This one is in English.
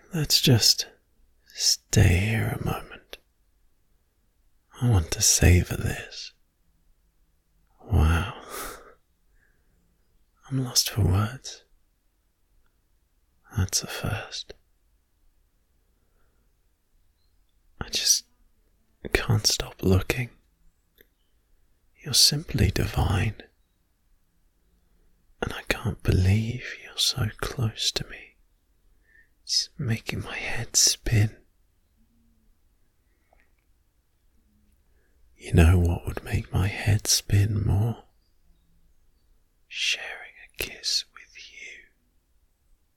Let's just stay here a moment. I want to savor this. Wow. I'm lost for words. That's a first. I just can't stop looking. You're simply divine. And I can't believe you're so close to me. It's making my head spin. You know what would make my head spin more? Sharing a kiss